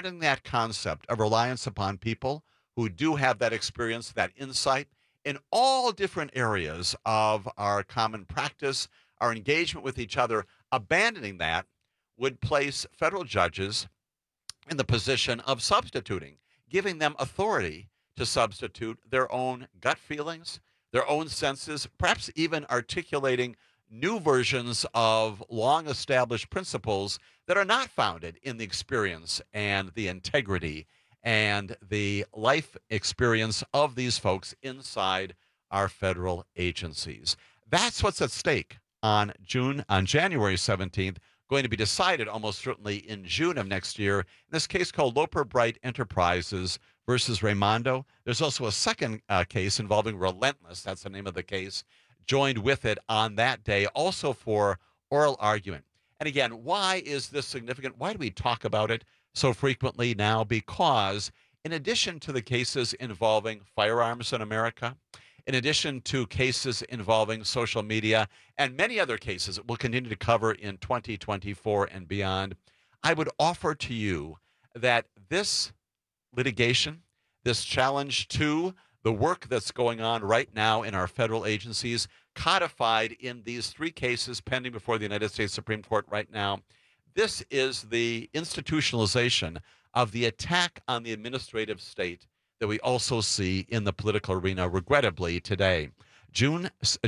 Speaker 17: concept of reliance upon people who do have that experience, that insight in all different areas of our common practice, our engagement with each other, abandoning that would place federal judges in the position of substituting, giving them authority to substitute their own gut feelings, their own senses, perhaps even articulating new versions of long-established principles that are not founded in the experience and the integrity and the life experience of these folks inside our federal agencies. That's what's at stake on January 17th, going to be decided almost certainly in June of next year, in this case called Loper Bright Enterprises versus Raimondo. There's also a second case involving Relentless, that's the name of the case, joined with it on that day, also for oral argument. And again, why is this significant? Why do we talk about it so frequently now? Because in addition to the cases involving firearms in America, in addition to cases involving social media and many other cases that we'll continue to cover in 2024 and beyond, I would offer to you that this litigation, this challenge to the work that's going on right now in our federal agencies, codified in these 3 cases pending before the United States Supreme Court right now, this is the institutionalization of the attack on the administrative state that we also see in the political arena, regrettably, today. June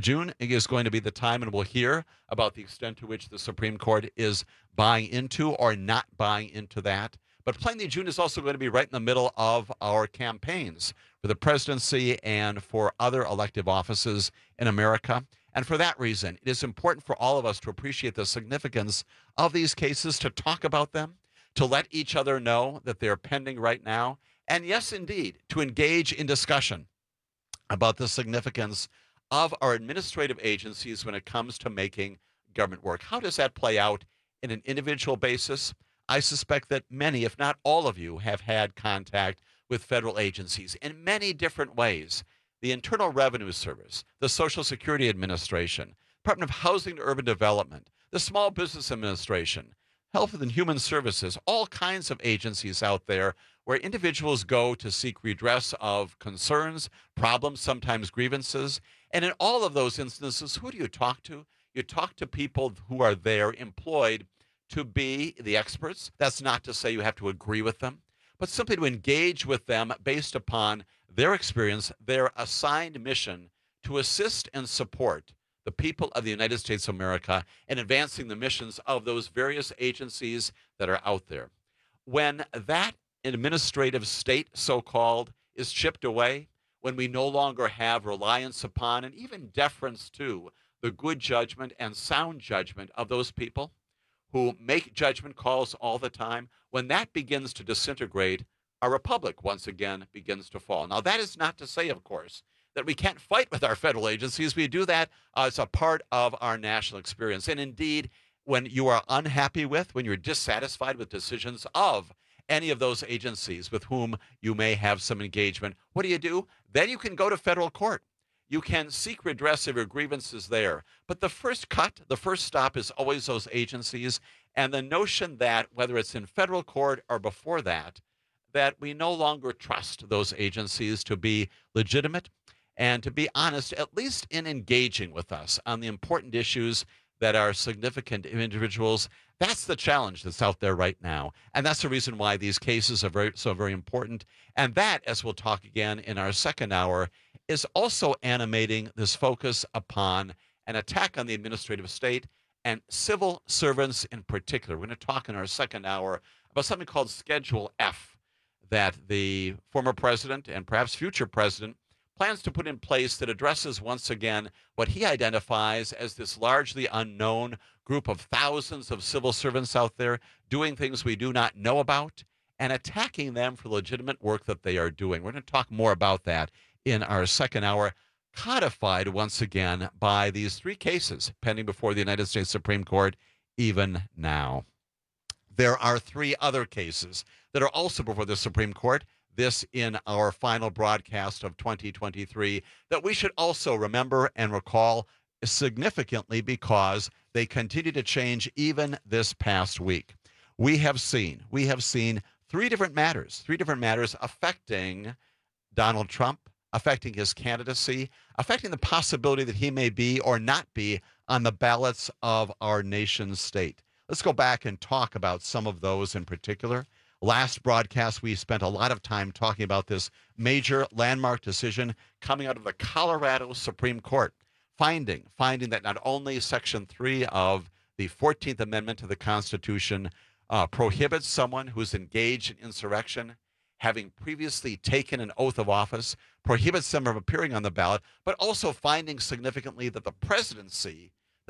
Speaker 17: is going to be the time, and we'll hear about the extent to which the Supreme Court is buying into or not buying into that. But plainly, June is also going to be right in the middle of our campaigns for the presidency and for other elective offices in America. And for that reason, it is important for all of us to appreciate the significance of these cases, to talk about them, to let each other know that they're pending right now, and yes, indeed, to engage in discussion about the significance of our administrative agencies when it comes to making government work. How does that play out in an individual basis? I suspect that many, if not all of you, have had contact with federal agencies in many different ways. The Internal Revenue Service, the Social Security Administration, Department of Housing and Urban Development, the Small Business Administration, Health and Human Services, all kinds of agencies out there where individuals go to seek redress of concerns, problems, sometimes grievances. And in all of those instances, who do you talk to? You talk to people who are there employed to be the experts. That's not to say you have to agree with them, but simply to engage with them based upon their experience, their assigned mission to assist and support the people of the United States of America and advancing the missions of those various agencies that are out there. When that administrative state, so-called, is chipped away, when we no longer have reliance upon and even deference to the good judgment and sound judgment of those people who make judgment calls all the time, when that begins to disintegrate, our republic once again begins to fall. Now, that is not to say, of course, that we can't fight with our federal agencies. We do that as a part of our national experience. And indeed, when you are unhappy with, when you're dissatisfied with decisions of any of those agencies with whom you may have some engagement, what do? Then you can go to federal court. You can seek redress of your grievances there. But the first cut, the first stop is always those agencies. And the notion that, whether it's in federal court or before that we no longer trust those agencies to be legitimate and to be honest, at least in engaging with us on the important issues that are significant to individuals. That's the challenge that's out there right now. And that's the reason why these cases are so very important. And that, as we'll talk again in our second hour, is also animating this focus upon an attack on the administrative state and civil servants in particular. We're going to talk in our second hour about something called Schedule F that the former president and perhaps future president plans to put in place that addresses once again what he identifies as this largely unknown group of thousands of civil servants out there doing things we do not know about and attacking them for legitimate work that they are doing. We're going to talk more about that in our second hour, codified once again by these three cases pending before the United States Supreme Court even now. There are three other cases that are also before the Supreme Court, this in our final broadcast of 2023, that we should also remember and recall significantly because they continue to change even this past week. We have seen three different matters affecting Donald Trump, affecting his candidacy, affecting the possibility that he may be or not be on the ballots of our nation's state. Let's go back and talk about some of those in particular. Last broadcast, we spent a lot of time talking about this major landmark decision coming out of the Colorado Supreme Court, finding that not only Section 3 of the 14th Amendment to the Constitution prohibits someone who's engaged in insurrection, having previously taken an oath of office, prohibits them from appearing on the ballot, but also finding significantly that the presidency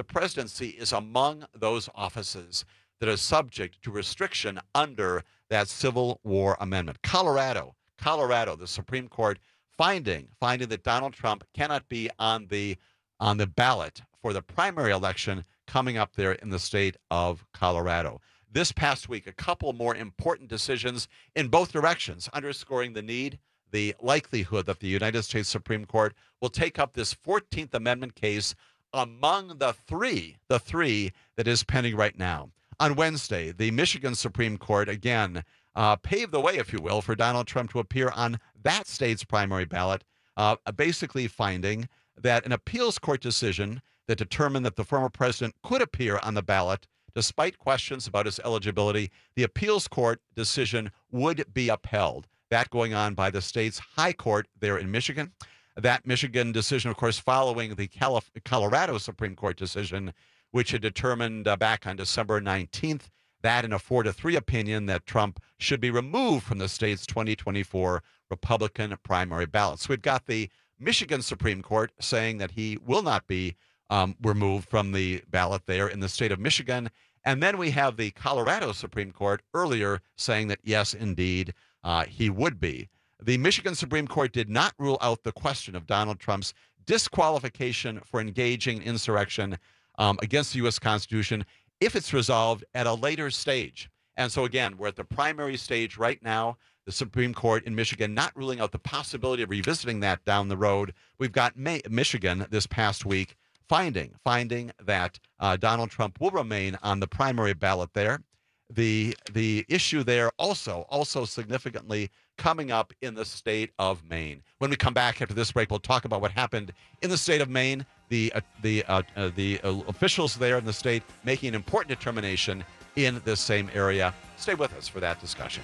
Speaker 17: is among those offices that are subject to restriction under that Civil War Amendment. Colorado, the Supreme Court finding that Donald Trump cannot be on the ballot for the primary election coming up there in the state of Colorado. This past week, a couple more important decisions in both directions, underscoring the likelihood that the United States Supreme Court will take up this 14th Amendment case among the three that is pending right now. On Wednesday, the Michigan Supreme Court again paved the way, if you will, for Donald Trump to appear on that state's primary ballot, basically finding that an appeals court decision that determined that the former president could appear on the ballot despite questions about his eligibility, the appeals court decision would be upheld. That going on by the state's high court there in Michigan. That Michigan decision, of course, following the Colorado Supreme Court decision, which had determined back on December 19th, that in a 4-3 opinion that Trump should be removed from the state's 2024 Republican primary ballot. So we've got the Michigan Supreme Court saying that he will not be removed from the ballot there in the state of Michigan. And then we have the Colorado Supreme Court earlier saying that, yes, indeed, he would be. The Michigan Supreme Court did not rule out the question of Donald Trump's disqualification for engaging in insurrection against the U.S. Constitution if it's resolved at a later stage. And so, again, we're at the primary stage right now, the Supreme Court in Michigan not ruling out the possibility of revisiting that down the road. We've got Michigan this past week finding that Donald Trump will remain on the primary ballot there. The issue there also significantly coming up in the state of Maine. When we come back after this break, we'll talk about what happened in the state of Maine, the officials there in the state making an important determination in this same area. Stay with us for that discussion.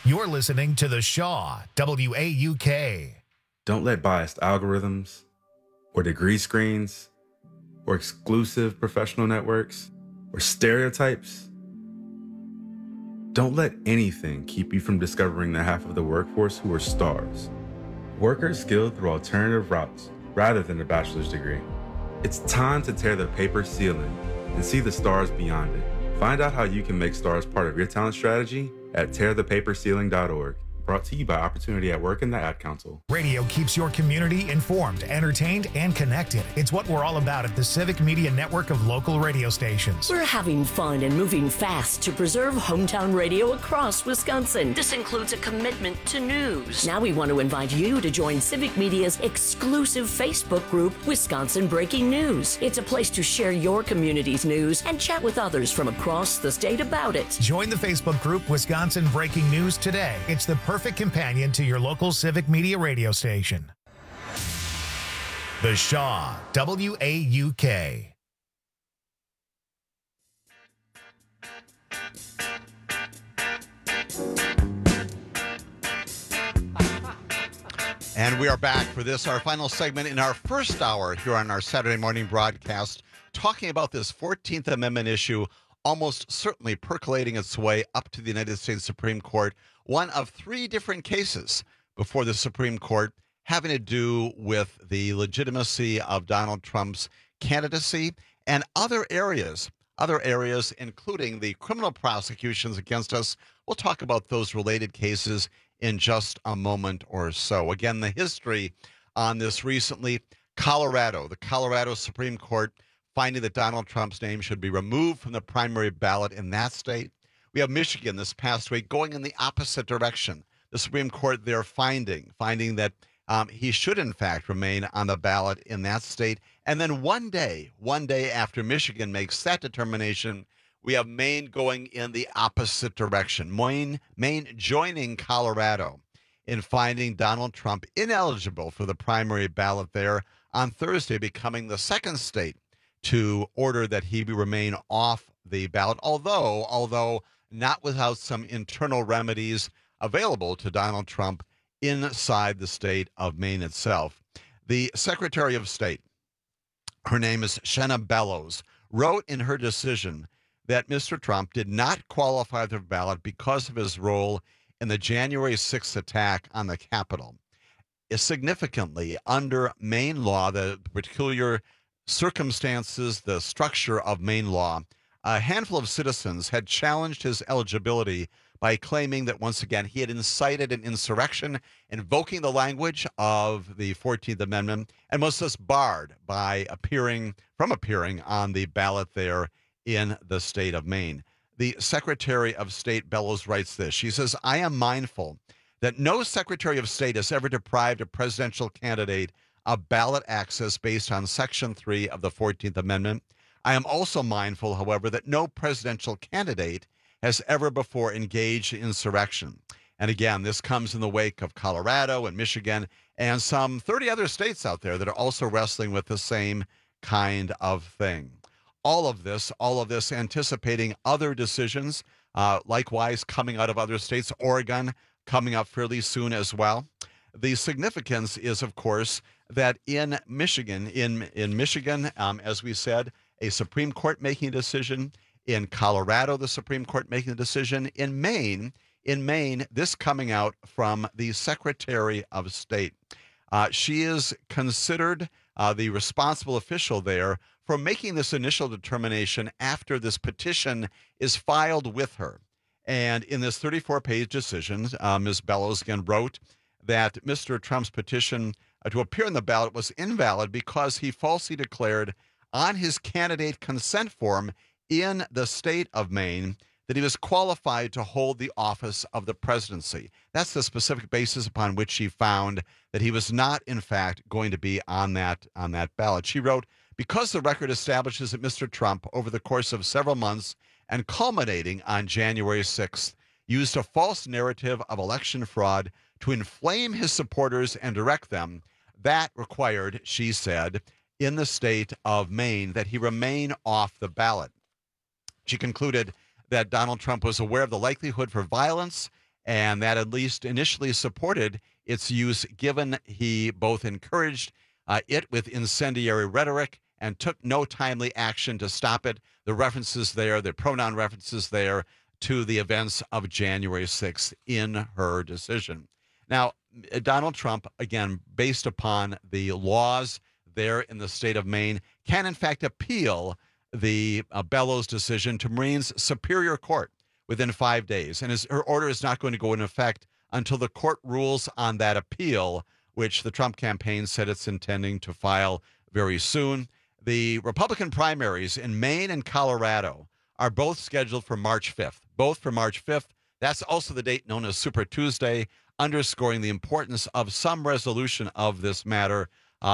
Speaker 13: You're listening to The Shaw, WAUK.
Speaker 7: Don't let biased algorithms or degree screens or exclusive professional networks or stereotypes. Don't let anything keep you from discovering the half of the workforce who are stars. Workers skilled through alternative routes rather than a bachelor's degree. It's time to tear the paper ceiling and see the stars beyond it. Find out how you can make stars part of your talent strategy at tearthepaperceiling.org. Brought to you by Opportunity at Work and the Ad Council.
Speaker 13: Radio keeps your community informed, entertained, and connected. It's what we're all about at the Civic Media Network of local radio stations.
Speaker 27: We're having fun and moving fast to preserve hometown radio across Wisconsin. This includes a commitment to news. Now we want to invite you to join Civic Media's exclusive Facebook group, Wisconsin Breaking News. It's a place to share your community's news and chat with others from across the state about it.
Speaker 13: Join the Facebook group, Wisconsin Breaking News today. It's the perfect companion to your local Civic Media radio station. The Shaw, WAUK.
Speaker 17: And we are back for this, our final segment in our first hour here on our Saturday morning broadcast, talking about this 14th Amendment issue, almost certainly percolating its way up to the United States Supreme Court. One of three different cases before the Supreme Court having to do with the legitimacy of Donald Trump's candidacy and other areas, including the criminal prosecutions against us. We'll talk about those related cases in just a moment or so. Again, the history on this recently, Colorado, the Colorado Supreme Court finding that Donald Trump's name should be removed from the primary ballot in that state. We have Michigan this past week going in the opposite direction. The Supreme Court there finding that he should, in fact, remain on the ballot in that state. And then one day after Michigan makes that determination, we have Maine going in the opposite direction. Maine joining Colorado in finding Donald Trump ineligible for the primary ballot there on Thursday, becoming the second state to order that he remain off the ballot, although not without some internal remedies available to Donald Trump inside the state of Maine itself. The Secretary of State, her name is Shenna Bellows, wrote in her decision that Mr. Trump did not qualify for the ballot because of his role in the January 6th attack on the Capitol. Significantly, under Maine law, the peculiar circumstances, the structure of Maine law, a handful of citizens had challenged his eligibility by claiming that, once again, he had incited an insurrection, invoking the language of the 14th Amendment, and was thus barred by appearing on the ballot there in the state of Maine. The Secretary of State Bellows writes this. She says, "I am mindful that no Secretary of State has ever deprived a presidential candidate of ballot access based on Section 3 of the 14th Amendment. I am also mindful, however, that no presidential candidate has ever before engaged in insurrection." And again, this comes in the wake of Colorado and Michigan and some 30 other states out there that are also wrestling with the same kind of thing. All of this anticipating other decisions, likewise coming out of other states, Oregon coming up fairly soon as well. The significance is, of course, that in Michigan, as we said, a Supreme Court making a decision. In Colorado, the Supreme Court making a decision. In Maine, this coming out from the Secretary of State. She is considered the responsible official there for making this initial determination after this petition is filed with her. And in this 34-page decision, Ms. Bellows again wrote that Mr. Trump's petition to appear on the ballot was invalid because he falsely declared on his candidate consent form in the state of Maine that he was qualified to hold the office of the presidency. That's the specific basis upon which she found that he was not, in fact, going to be on that ballot. She wrote, "Because the record establishes that Mr. Trump, over the course of several months and culminating on January 6th, used a false narrative of election fraud to inflame his supporters and direct them, that required," she said, in the state of Maine, that he remain off the ballot. She concluded that Donald Trump was aware of the likelihood for violence and that at least initially supported its use, given he both encouraged it with incendiary rhetoric and took no timely action to stop it. The references there, the pronoun references there to the events of January 6th in her decision. Now, Donald Trump, again, based upon the laws there in the state of Maine, can in fact appeal the Bellows decision to Marine's Superior Court within 5 days. And her order is not going to go into effect until the court rules on that appeal, which the Trump campaign said it's intending to file very soon. The Republican primaries in Maine and Colorado are both scheduled for March 5th. Both for March 5th. That's also the date known as Super Tuesday, underscoring the importance of some resolution of this matter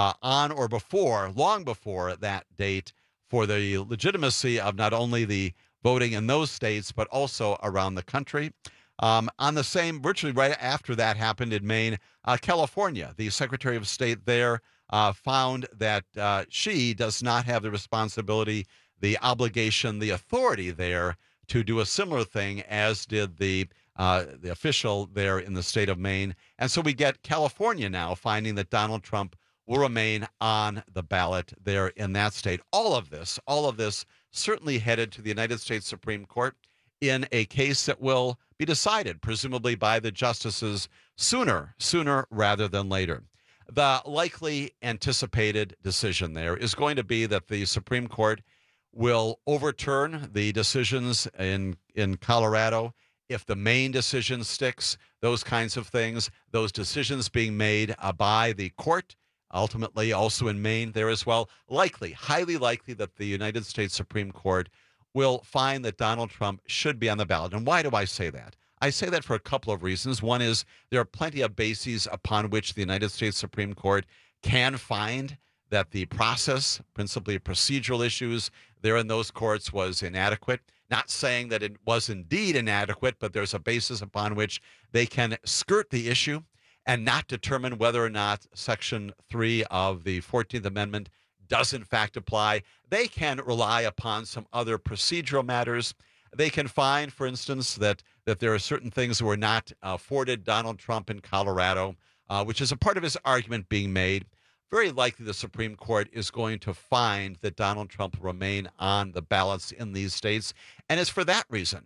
Speaker 17: on or before, long before that date, for the legitimacy of not only the voting in those states, but also around the country. On the same, virtually right after that happened in Maine, California, the Secretary of State there found that she does not have the responsibility, the obligation, the authority there to do a similar thing as did the official there in the state of Maine. And so we get California now finding that Donald Trump will remain on the ballot there in that state. All of this certainly headed to the United States Supreme Court in a case that will be decided, presumably by the justices sooner rather than later. The likely anticipated decision there is going to be that the Supreme Court will overturn the decisions in Colorado. If the Maine decision sticks, those kinds of things, those decisions being made by the court, ultimately also in Maine there as well, highly likely that the United States Supreme Court will find that Donald Trump should be on the ballot. And why do I say that? I say that for a couple of reasons. One is there are plenty of bases upon which the United States Supreme Court can find that the process, principally procedural issues there in those courts, was inadequate. Not saying that it was indeed inadequate, but there's a basis upon which they can skirt the issue and not determine whether or not Section 3 of the 14th Amendment does in fact apply. They can rely upon some other procedural matters. They can find, for instance, that there are certain things that were not afforded Donald Trump in Colorado, which is a part of his argument being made. Very likely the Supreme Court is going to find that Donald Trump will remain on the ballots in these states. And it's for that reason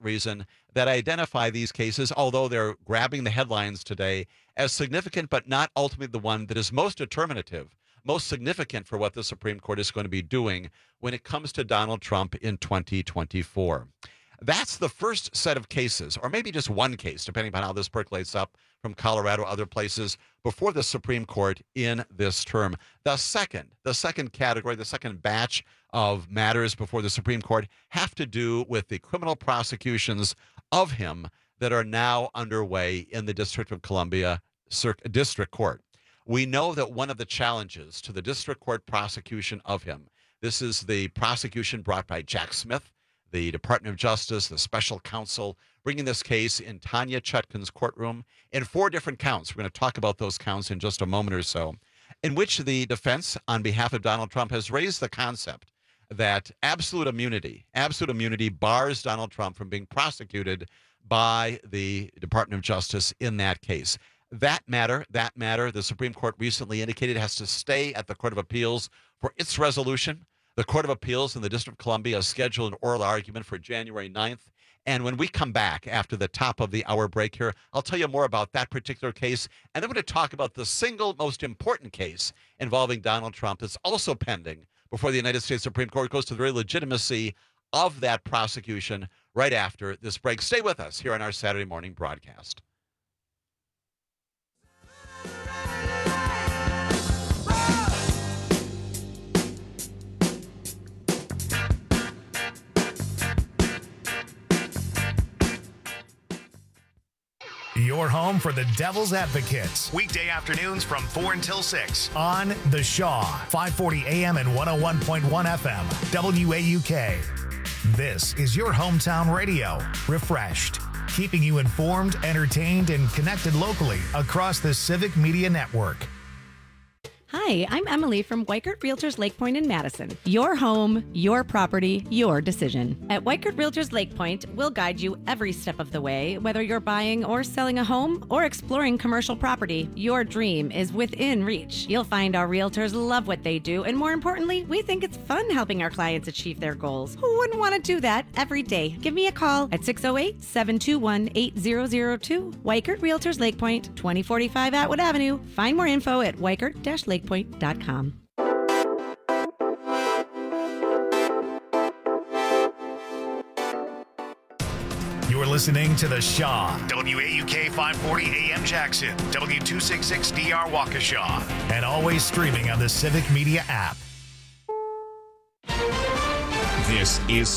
Speaker 17: that I identify these cases, although they're grabbing the headlines today, as significant, but not ultimately the one that is most determinative, most significant for what the Supreme Court is going to be doing when it comes to Donald Trump in 2024. That's the first set of cases, or maybe just one case, depending on how this percolates up from Colorado, other places, before the Supreme Court in this term. The second category, the second batch of matters before the Supreme Court have to do with the criminal prosecutions of him that are now underway in the District of Columbia District Court. We know that one of the challenges to the District Court prosecution of him, this is the prosecution brought by Jack Smith, the Department of Justice, the special counsel, bringing this case in Tanya Chutkan's courtroom in 4 different counts. We're going to talk about those counts in just a moment or so, in which the defense on behalf of Donald Trump has raised the concept that absolute immunity bars Donald Trump from being prosecuted by the Department of Justice in that case. That matter, the Supreme Court recently indicated has to stay at the Court of Appeals for its resolution. The Court of Appeals in the District of Columbia has scheduled an oral argument for January 9th. And when we come back after the top of the hour break here, I'll tell you more about that particular case. And then we're going to talk about the single most important case involving Donald Trump that's also pending before the United States Supreme Court. It goes to the very legitimacy of that prosecution right after this break. Stay with us here on our Saturday morning broadcast.
Speaker 13: Your home for the Devil's Advocates. Weekday afternoons from 4 until 6 on The Shaw, 540 AM and 101.1 FM, WAUK. This is your hometown radio, refreshed, keeping you informed, entertained, and connected locally across the Civic Media Network.
Speaker 1: Hi, Hi, I'm Emily from Weichert Realtors Lake Point in Madison. Your home, your property, your decision. At Weichert Realtors Lake Point, we'll guide you every step of the way, whether you're buying or selling a home or exploring commercial property. Your dream is within reach. You'll find our realtors love what they do, and more importantly, we think it's fun helping our clients achieve their goals. Who wouldn't want to do that every day? Give me a call at 608-721-8002. Weichert Realtors Lake Point, 2045 Atwood Avenue. Find more info at weichert-lakepoint.com.
Speaker 13: You're listening to The Shaw, WAUK 540 AM Jackson, W266DR Waukesha, and always streaming on the Civic Media app.
Speaker 8: This is